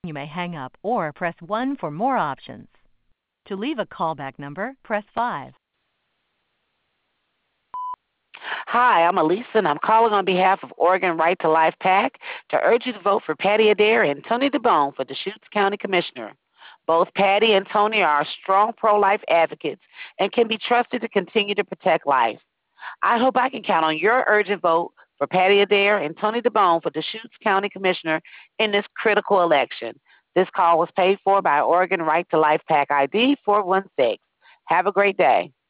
You may hang up or press 1 for more options. To leave a callback number, press 5. Hi, I'm Elisa, and I'm calling on behalf of Oregon Right to Life PAC to urge you to vote for Patty Adair and Tony DeBone for Deschutes County Commissioner. Both Patty and Tony are strong pro-life advocates and can be trusted to continue to protect life. I hope I can count on your urgent vote for Patty Adair and Tony DeBone for Deschutes County Commissioner in this critical election. This call was paid for by Oregon Right to Life PAC ID 416. Have a great day.